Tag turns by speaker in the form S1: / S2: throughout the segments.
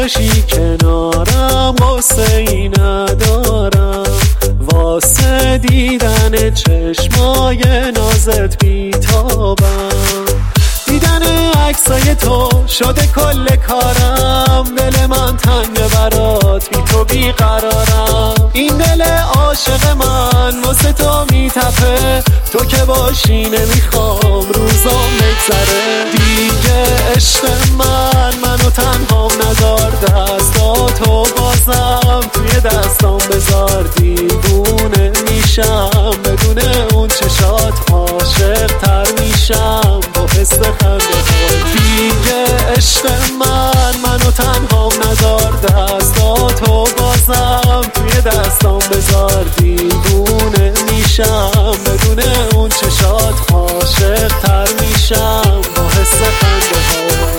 S1: باشی کنارم قصه ای ندارم، واسه دیدن چشمای نازت بیتابم. دیدن عکسای تو شده کل کارم، دل من تنگ برات بی تو بیقرارم. این دل عاشق من واسه تو میتپه، تو که باشی نمیخوام روزام بگذره. دیگه عشق منو تنهام نذار، دستاتو بازم توی دستام بذار. دیوونه میشم بدون اون چشات، عاشق تر میشم با حس خنده. دیگه عشق منو تنهام نذار، دستاتو بازم توی دستام بذار. دیوونه میشم بدون اون چشات، عاشق تر میشم با حس خنده ها.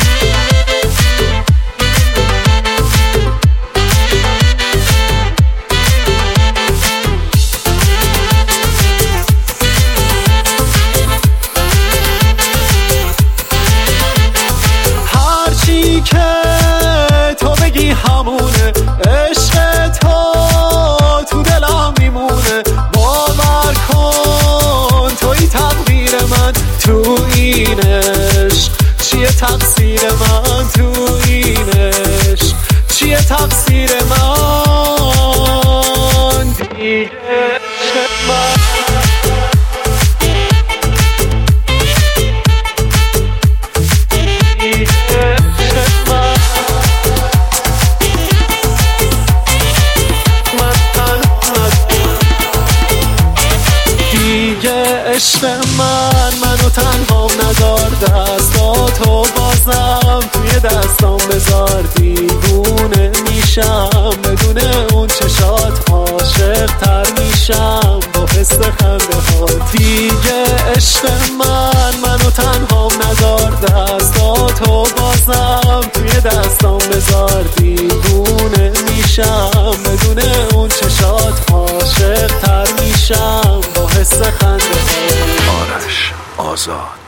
S1: هرچی که تو بگی همونه، عشق تو دلم میمونه. باور کن توی تقدیر من، تو این عشق چیه تقصیر من؟ تو این عشق چیه تقصیر من؟ دیگه عشق من عشق منو تنهام نذار، دستاتو بازم توی دستام بذار. دیوونه میشم بدون اون چشات، عاشق تر میشم با حس خنده ها. دیگه عشق منو تنهام نذار، دستاتو بازم توی دستام بذار. دیوونه میشم بدون اون چشات، عاشق تر میشم با حس خنده ها.
S2: آرش آزاد.